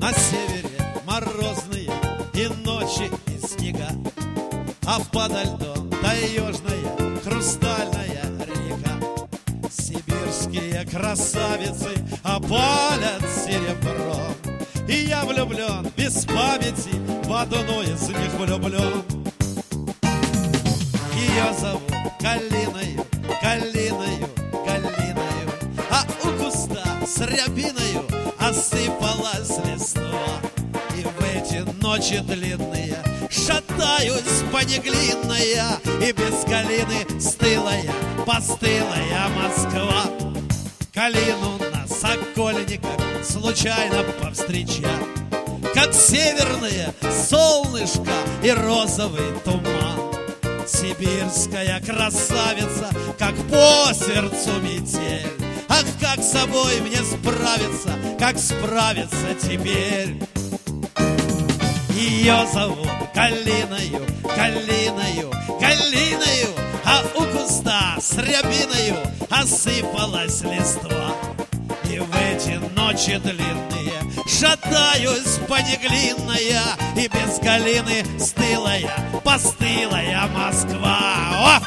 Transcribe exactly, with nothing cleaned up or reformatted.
На севере морозные и ночи, и снега, а подо льдом таежная хрустальная река. Сибирские красавицы опалят серебром, и я влюблен без памяти, в одну из них влюблен. Ее зовут Калиною, Калиною, Калиною, а у куста с рябиною осыпалась листва. И в эти ночи длинные шатаюсь по неглинной, и без калины стылая, постылая Москва. Калину на Сокольниках случайно повстречал, как северное солнышко и розовый туман. Сибирская красавица, как по сердцу метель. Ах, как с собой мне справиться, как справиться теперь? Ее зовут Калиною, Калиною, Калиною, а у куста с рябиною осыпалась листва. И в эти ночи длинные шатаюсь по неглинной, и без калины стылая, постылая Москва. О!